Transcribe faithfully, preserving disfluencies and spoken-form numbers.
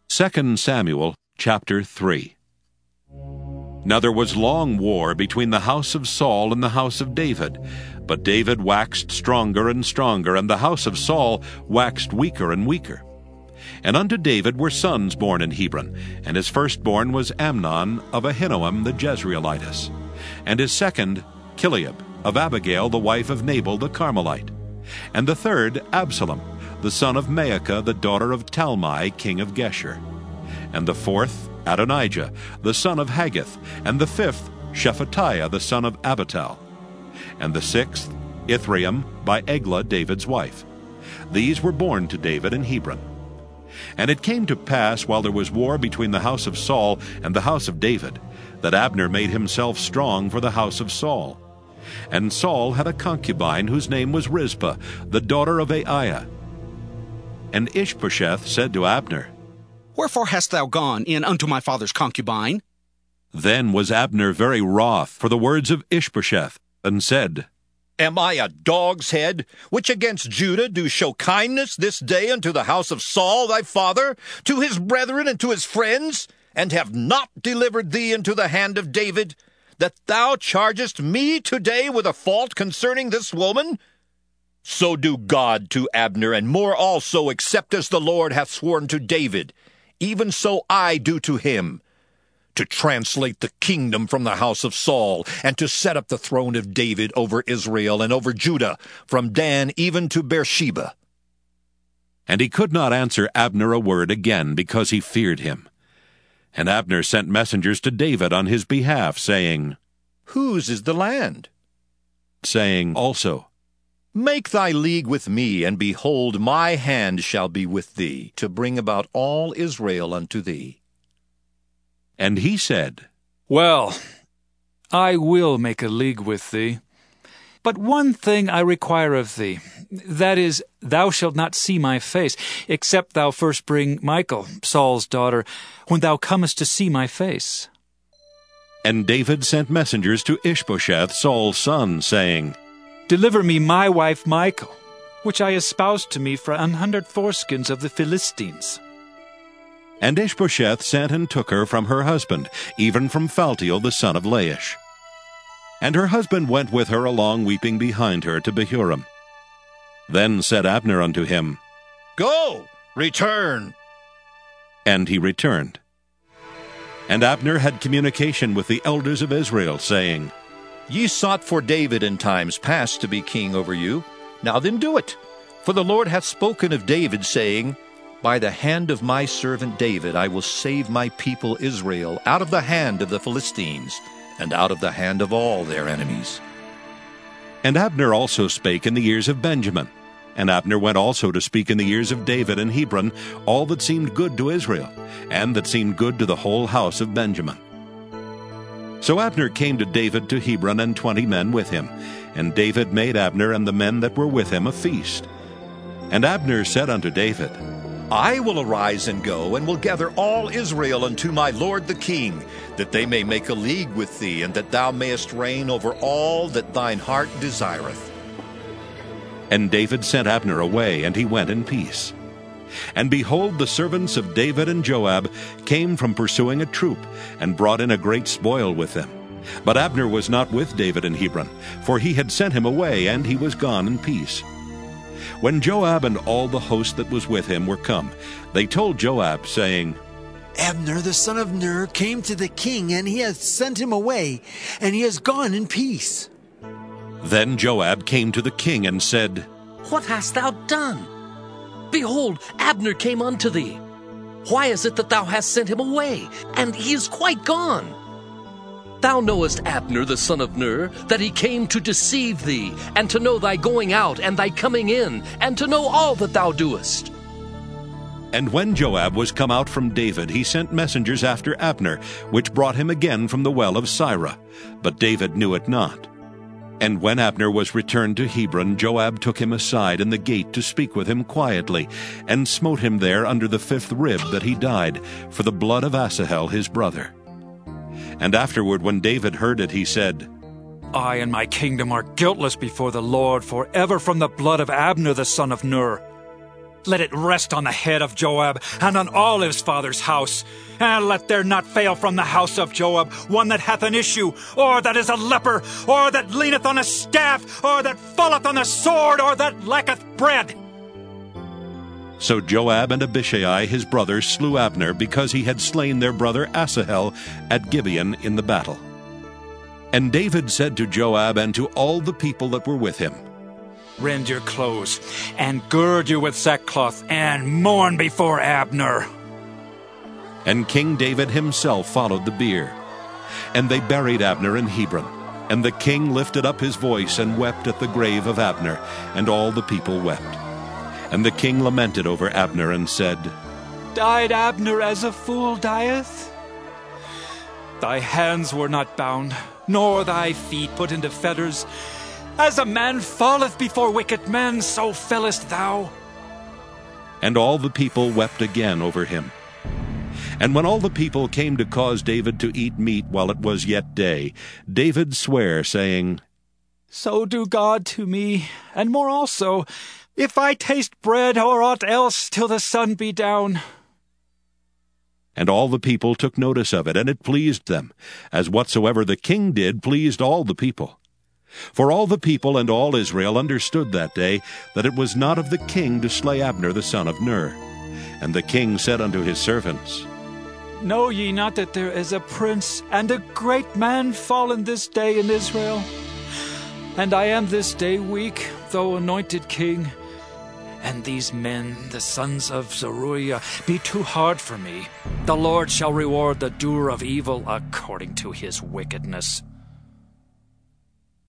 Second Samuel chapter three. Now there was long war between the house of Saul and the house of David. But David waxed stronger and stronger, and the house of Saul waxed weaker and weaker. And unto David were sons born in Hebron, and his firstborn was Amnon of Ahinoam the Jezreelitess, and his second Chileab of Abigail the wife of Nabal the Carmelite, and the third Absalom the son of Maacah the daughter of Talmai king of Geshur, and the fourth Adonijah the son of Haggith, and the fifth Shephatiah the son of Abital, and the sixth Ithream by Eglah David's wife. These were born to David in Hebron. And it came to pass, while there was war between the house of Saul and the house of David, that Abner made himself strong for the house of Saul. And Saul had a concubine whose name was Rizpah, the daughter of Aiah. And Ishbosheth said to Abner, Wherefore hast thou gone in unto my father's concubine? Then was Abner very wroth for the words of Ishbosheth, and said, Am I a dog's head, which against Judah do show kindness this day unto the house of Saul thy father, to his brethren and to his friends, and have not delivered thee into the hand of David, that thou chargest me today with a fault concerning this woman? So do God to Abner, and more also, except as the Lord hath sworn to David. Even so I do to him, to translate the kingdom from the house of Saul, and to set up the throne of David over Israel and over Judah, from Dan even to Beersheba. And he could not answer Abner a word again, because he feared him. And Abner sent messengers to David on his behalf, saying, Whose is the land? Saying also, Make thy league with me, and behold, my hand shall be with thee, to bring about all Israel unto thee. And he said, Well, I will make a league with thee. But one thing I require of thee, that is, thou shalt not see my face, except thou first bring Michal, Saul's daughter, when thou comest to see my face. And David sent messengers to Ishbosheth, Saul's son, saying, Deliver me my wife Michal, which I espoused to me for an hundred foreskins of the Philistines. And Ishbosheth sent and took her from her husband, even from Phaltiel the son of Laish. And her husband went with her along weeping behind her to Bahurim. Then said Abner unto him, Go, return. And he returned. And Abner had communication with the elders of Israel, saying, Ye sought for David in times past to be king over you. Now then do it. For the Lord hath spoken of David, saying, By the hand of my servant David I will save my people Israel out of the hand of the Philistines, and out of the hand of all their enemies. And Abner also spake in the ears of Benjamin. And Abner went also to speak in the ears of David in Hebron all that seemed good to Israel, and that seemed good to the whole house of Benjamin. So Abner came to David to Hebron, and twenty men with him. And David made Abner and the men that were with him a feast. And Abner said unto David, I will arise and go, and will gather all Israel unto my lord the king, that they may make a league with thee, and that thou mayest reign over all that thine heart desireth. And David sent Abner away, and he went in peace. And behold, the servants of David and Joab came from pursuing a troop, and brought in a great spoil with them. But Abner was not with David in Hebron, for he had sent him away, and he was gone in peace. When Joab and all the host that was with him were come, they told Joab, saying, Abner the son of Ner came to the king, and he hath sent him away, and he has gone in peace. Then Joab came to the king and said, What hast thou done? Behold, Abner came unto thee. Why is it that thou hast sent him away, and he is quite gone? Thou knowest Abner the son of Ner, that he came to deceive thee, and to know thy going out and thy coming in, and to know all that thou doest. And when Joab was come out from David, he sent messengers after Abner, which brought him again from the well of Sirah. But David knew it not. And when Abner was returned to Hebron, Joab took him aside in the gate to speak with him quietly, and smote him there under the fifth rib, that he died, for the blood of Asahel his brother. And afterward, when David heard it, he said, I and my kingdom are guiltless before the Lord forever from the blood of Abner the son of Ner. Let it rest on the head of Joab and on all his father's house. And let there not fail from the house of Joab one that hath an issue, or that is a leper, or that leaneth on a staff, or that falleth on the sword, or that lacketh bread. So Joab and Abishai his brother slew Abner, because he had slain their brother Asahel at Gibeon in the battle. And David said to Joab and to all the people that were with him, Rend your clothes, and gird you with sackcloth, and mourn before Abner. And King David himself followed the bier. And they buried Abner in Hebron. And the king lifted up his voice and wept at the grave of Abner, and all the people wept. And the king lamented over Abner and said, Died Abner as a fool dieth? Thy hands were not bound, nor thy feet put into fetters. As a man falleth before wicked men, so fellest thou. And all the people wept again over him. And when all the people came to cause David to eat meat while it was yet day, David sware, saying, So do God to me, and more also, if I taste bread or aught else till the sun be down. And all the people took notice of it, and it pleased them, as whatsoever the king did pleased all the people. For all the people and all Israel understood that day that it was not of the king to slay Abner the son of Ner. And the king said unto his servants, Know ye not that there is a prince and a great man fallen this day in Israel? And I am this day weak, though anointed king. And these men, the sons of Zeruiah, be too hard for me. The Lord shall reward the doer of evil according to his wickedness.